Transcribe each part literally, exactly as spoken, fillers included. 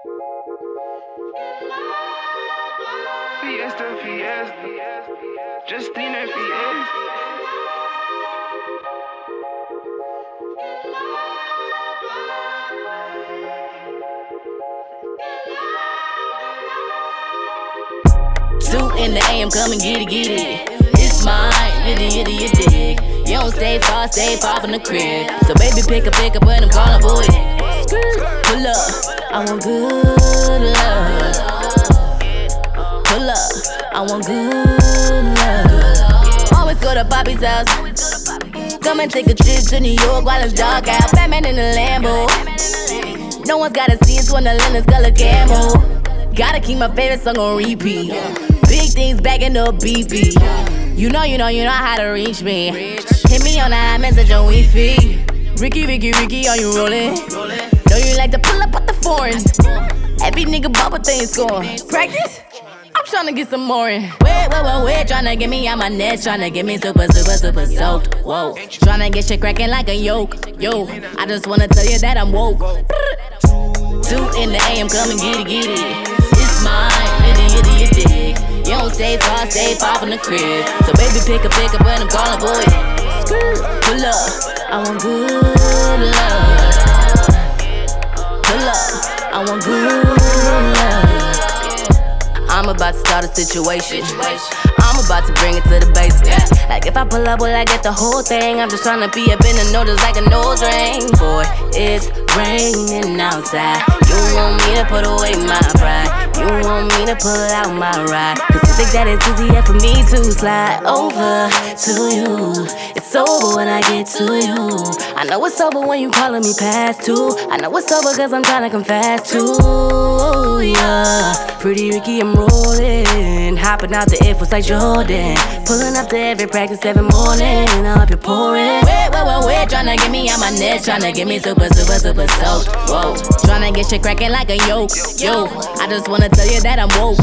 Fiesta, fiesta, Justina Fiesta. Two in the A M, come and get it, get it. It's mine, yitty, yitty, yitty. You don't stay far, stay far from the crib. So baby, pick up, pick up when I'm calling for it. Pull up, I want good love. Pull up, I want good love. Always go to Bobby's house. Come and take a trip to New York while it's dark out. Batman in the Lambo. No one's gotta see us when the Lennox color camo. Gotta keep my favorite song on repeat. Big things back in the B B. You know, you know, you know how to reach me. Hit me on that message on Wi-Fi. Ricky, Ricky, Ricky, are you rolling? Know you like to pull up at the foreign. Every nigga bubble thing scoring. Practice? I'm tryna get some more in. Wait, wait, wait, wait, tryna get me out my net, tryna get me super, super, super soaked. Whoa, tryna get shit cracking like a yolk. Yo, I just wanna tell you that I'm woke. Two in the A M, come and get it, get it. It's mine, yitty, yitty, yitty. You don't stay far, stay far from the crib. So baby, pick up, pick up when I'm calling for it. Pull up, I want good love. Pull up, I want good love. I'm about to start a situation. I'm about to bring it to the basement. Like if I pull up, will I get the whole thing? I'm just tryna be up in the know just like a nose ring. Boy, it's raining outside. You want me to put away my pride. You want me to pull out my ride. Cause you think that it's easier for me to slide over to you. It's over when I get to you. I know it's over when you calling me past two. I know it's over cause I'm tryna confess to yeah. Pretty Ricky, I'm rolling. Hopping out the air for like Jordan. Pulling up to every practice every morning. I hope you're pouring. Wait, wait, wait, wait. Tryna get me out my net. Tryna get me super, super, super soaked. Whoa. Tryna get shit cracking like a yolk. Yo, I just wanna tell you that I'm woke.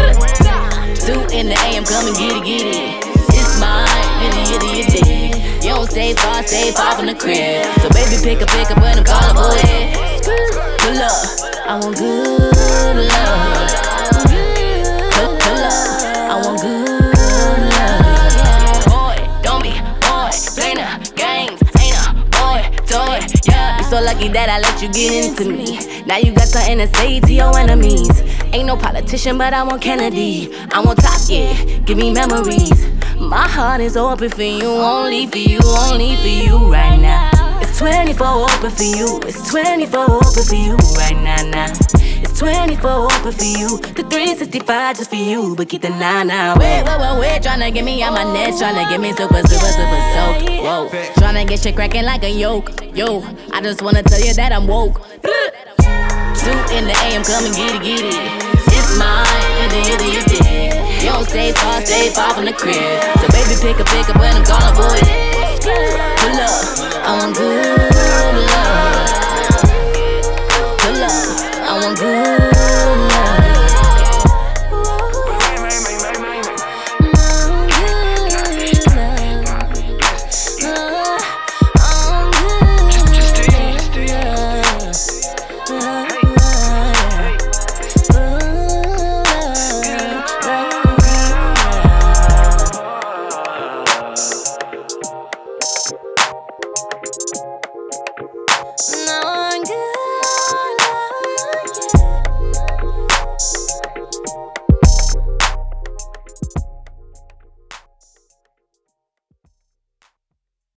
Two in the A M, come and get it, get it. It's mine, yitty, yitty, yitty. You don't stay far, stay far from the crib. So baby, pick up, pick up when I'm calling for it. Pull up, I want good love. Pull, pull up, I want good love. Boy, don't be, boy, play no games. Ain't a boy, toy, yeah. You so lucky that I let you get into me. Now you got something to say to your enemies. Ain't no politician, but I want Kennedy. I want top, yeah, give me memories. My heart is open for you, only for you, only for you right now. It's twenty-four open for you, it's twenty-four open for you right now, now. It's twenty-four open for you, the three sixty-five just for you, but keep the nine now. Wait, wait, wait, wait, tryna get me out my net, tryna get me super, super, super soaked. Whoa, tryna get shit cracking like a yolk. Yo, I just wanna tell you that I'm woke. Two in the A M, come and get it, get it. It's mine, yitty, yitty, yitty. You don't stay far, stay far from the crib. So baby, pick up, pick up when I'm calling for it. Pull up, I want good love. Pull up, I want good